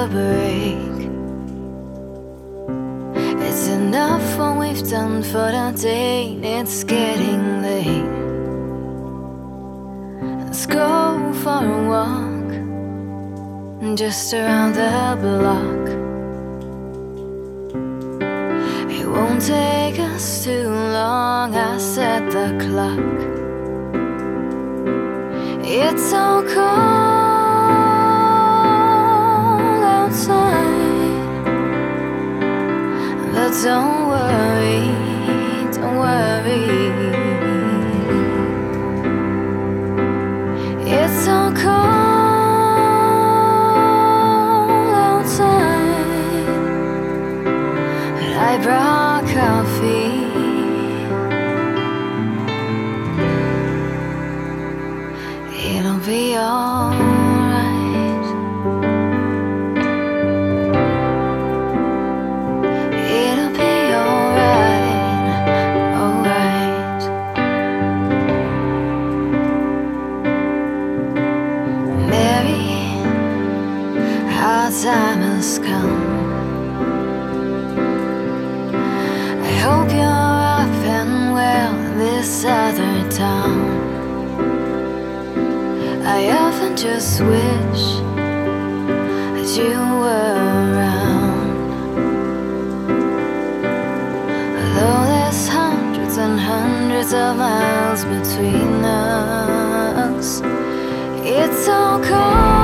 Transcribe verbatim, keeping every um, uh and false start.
a break. It's enough what we've done for the day. It's getting late. Let's go for a walk just around the block. It won't take us too long. I set the clock. It's so cold outside, but don't worry, don't worry. It's so cold outside, but I brought coffee. It'll be alright. It'll be alright, alright. Mary, our time has come. I hope you're up and well in this other town. I often just wish that you were around. Although there's hundreds and hundreds of miles between us, it's so cold